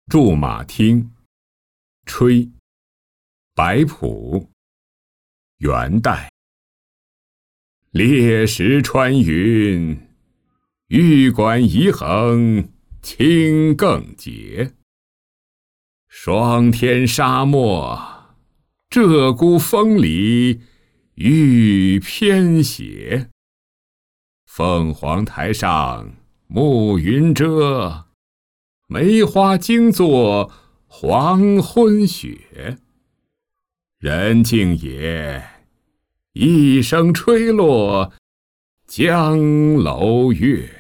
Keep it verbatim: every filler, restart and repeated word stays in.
驻马厅，吹，白朴，元代。烈石穿云，玉管移衡清更洁。霜天沙漠，鹧鸪峰里玉偏斜。凤凰台上暮云遮，梅花惊作黄昏雪。人静也，一声吹落江楼月。